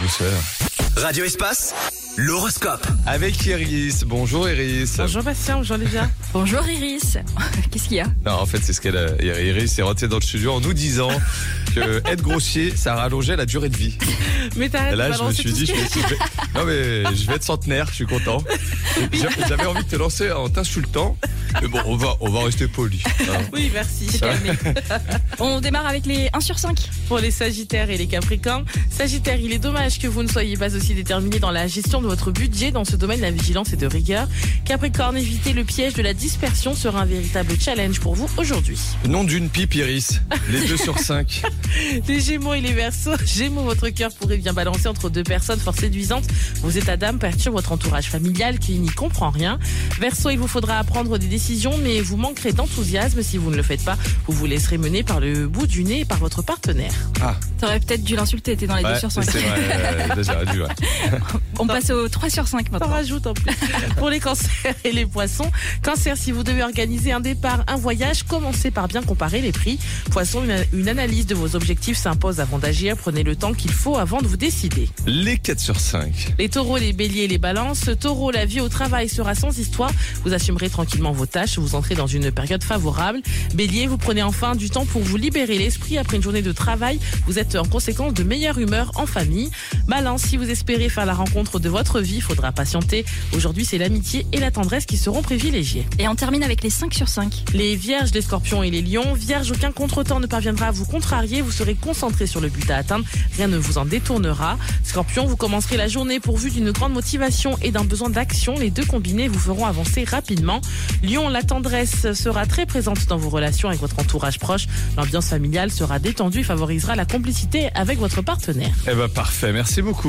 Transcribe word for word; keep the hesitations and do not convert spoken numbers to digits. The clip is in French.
douceur. Radio Espace, l'horoscope. Avec Iris. Bonjour Iris. Bonjour Bastien, bonjour Olivia. Bonjour Iris. Qu'est-ce qu'il y a? Non, en fait, c'est ce qu'elle a. Iris est rentrée dans le studio en nous disant que être grossier, ça rallongeait la durée de vie. Mais t'arrêtes Et là, de je me balancer suis tout dit, ce je qui- vais, je vais- non mais je vais être centenaire, je suis content. J'a- J'avais envie de te lancer en t'insultant, mais bon, on va, on va rester poli. Hein. Oui, merci. On démarre avec les un sur cinq. Pour les Sagittaires et les Capricornes. Sagittaire, il est dommage que vous ne soyez pas aussi déterminé dans la gestion de votre budget. Dans ce domaine, la vigilance est de rigueur. Capricorne, éviter le piège de la dispersion sera un véritable challenge pour vous aujourd'hui. Nom d'une pipe, Iris. Les deux sur cinq. Les Gémeaux et les Verseaux. Gémeaux, votre cœur pourrait bien balancer entre deux personnes fort séduisantes. Vos états d'âme perturbent votre entourage familial qui n'y comprend rien. Verseau, il vous faudra prendre des décisions, mais vous manquerez d'enthousiasme. Si vous ne le faites pas, vous vous laisserez mener par le bout du nez par votre partenaire. Ah, T'aurais peut-être dû l'insulter, t'es dans les ouais, deux sur cinq. c'est vrai. euh, J'aurais dû, ouais. On passe au trois sur cinq T'en maintenant. rajoute en plus. Pour les cancers et les poissons. Cancer, si vous devez organiser un départ, un voyage, commencez par bien comparer les prix. Poisson, une, une analyse de vos objectifs s'impose avant d'agir. Prenez le temps qu'il faut avant de vous décider. Les quatre sur cinq. Les taureaux, les béliers et les balances. Taureau, la vie au travail sera sans histoire. Vous assumerez tranquillement vos tâches. Vous entrez dans une période favorable. Bélier, vous prenez enfin du temps pour vous libérer l'esprit après une journée de travail. Vous êtes en conséquence de meilleure humeur en famille. Balance, si vous espérez faire la rencontre de votre vie, faudra patienter. Aujourd'hui, c'est l'amitié et la tendresse qui seront privilégiées. Et on termine avec les cinq sur cinq. Les vierges, les scorpions et les lions. Vierges, aucun contretemps ne parviendra à vous contrarier. Vous serez concentré sur le but à atteindre. Rien ne vous en détournera. Scorpion, vous commencerez la journée pourvu d'une grande motivation et d'un besoin d'action. Les deux combinés vous feront avancer rapidement. Lion, la tendresse sera très présente dans vos relations avec votre entourage proche. L'ambiance familiale sera détendue et favorisera la complicité avec votre partenaire. Eh ben parfait, merci beaucoup.